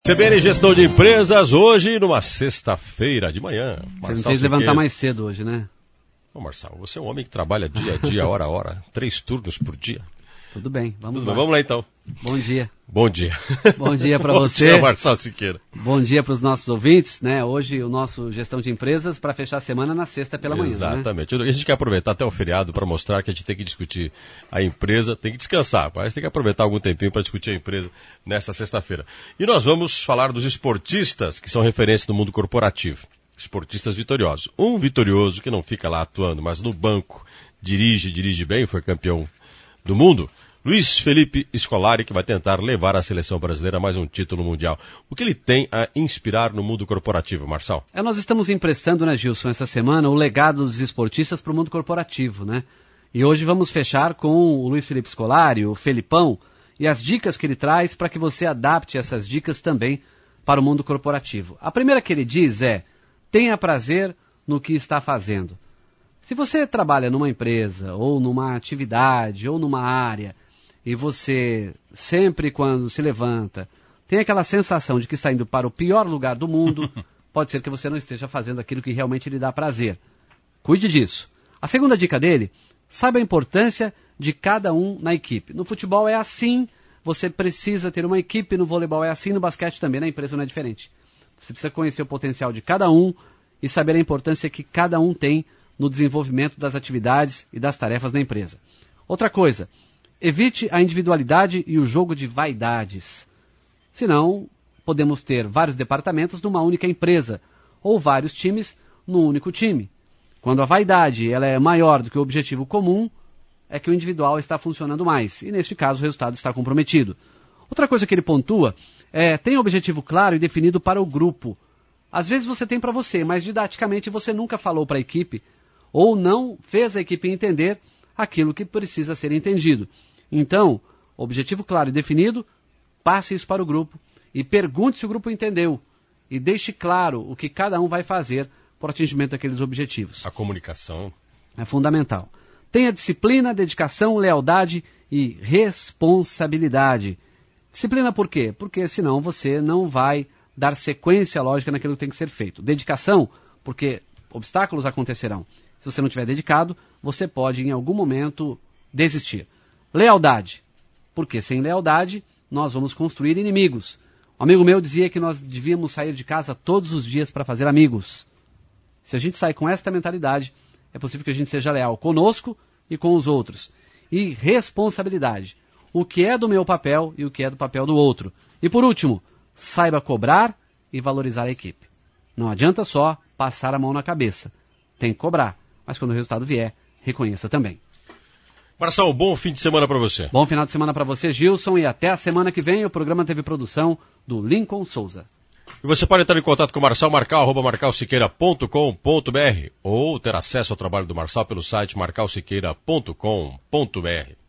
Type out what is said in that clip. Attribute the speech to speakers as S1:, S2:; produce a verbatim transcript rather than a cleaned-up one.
S1: C B N Gestão de Empresas, hoje numa sexta-feira de manhã.
S2: Você não tem que levantar mais cedo hoje, né?
S1: Ô Marçal, você é um homem que trabalha dia a dia, hora a hora, três turnos por dia.
S2: Tudo bem, vamos
S1: Tudo
S2: lá.
S1: Bem, vamos lá então.
S2: Bom dia.
S1: Bom dia.
S2: Bom dia para você.
S1: Bom dia, Marçal Siqueira.
S2: Bom dia para os nossos ouvintes, né? Hoje o nosso Gestão de Empresas para fechar a semana na sexta pela manhã.
S1: Exatamente.
S2: Né?
S1: A gente quer aproveitar até o feriado para mostrar que a gente tem que discutir a empresa, tem que descansar, mas tem que aproveitar algum tempinho para discutir a empresa nesta sexta-feira. E nós vamos falar dos esportistas que são referência no mundo corporativo. Esportistas vitoriosos. Um vitorioso que não fica lá atuando, mas no banco dirige, dirige bem, foi campeão do mundo. Luiz Felipe Scolari, que vai tentar levar a seleção brasileira a mais um título mundial. O que ele tem a inspirar no mundo corporativo, Marçal?
S2: É, nós estamos emprestando, né, Gilson, essa semana, o legado dos esportistas para o mundo corporativo, né? E hoje vamos fechar com o Luiz Felipe Scolari, o Felipão, e as dicas que ele traz para que você adapte essas dicas também para o mundo corporativo. A primeira que ele diz é: tenha prazer no que está fazendo. Se você trabalha numa empresa, ou numa atividade, ou numa área, e você sempre quando se levanta tem aquela sensação de que está indo para o pior lugar do mundo, pode ser que você não esteja fazendo aquilo que realmente lhe dá prazer. Cuide disso. A segunda dica dele: saiba a importância de cada um na equipe. No futebol é assim, você precisa ter uma equipe, no voleibol é assim, no basquete também, na empresa não é diferente. Você precisa conhecer o potencial de cada um e saber a importância que cada um tem no desenvolvimento das atividades e das tarefas da empresa. Outra coisa: evite a individualidade e o jogo de vaidades. Senão, podemos ter vários departamentos numa única empresa, ou vários times num único time. Quando a vaidade ela é maior do que o objetivo comum, é que o individual está funcionando mais, e neste caso o resultado está comprometido. Outra coisa que ele pontua é: tenha um objetivo claro e definido para o grupo. Às vezes você tem para você, mas didaticamente você nunca falou para a equipe, ou não fez a equipe entender aquilo que precisa ser entendido. Então, objetivo claro e definido, passe isso para o grupo e pergunte se o grupo entendeu. E deixe claro o que cada um vai fazer para o atingimento daqueles objetivos.
S1: A comunicação
S2: é fundamental. Tenha disciplina, dedicação, lealdade e responsabilidade. Disciplina por quê? Porque senão você não vai dar sequência lógica naquilo que tem que ser feito. Dedicação, porque obstáculos acontecerão. Se você não estiver dedicado, você pode em algum momento desistir. Lealdade, porque sem lealdade nós vamos construir inimigos. Um amigo meu dizia que nós devíamos sair de casa todos os dias para fazer amigos. Se a gente sair com esta mentalidade, é possível que a gente seja leal conosco e com os outros. E responsabilidade, o que é do meu papel e o que é do papel do outro. E por último, saiba cobrar e valorizar a equipe. Não adianta só passar a mão na cabeça. Tem que cobrar, mas quando o resultado vier, reconheça também.
S1: Marçal, bom fim de semana para você.
S2: Bom final de semana para você, Gilson, e até a semana que vem. O programa teve produção do Lincoln Souza.
S1: E você pode entrar em contato com o Marçal, marcal arroba marcal siqueira ponto com ponto br ou ter acesso ao trabalho do Marçal pelo site marcal siqueira ponto com ponto br.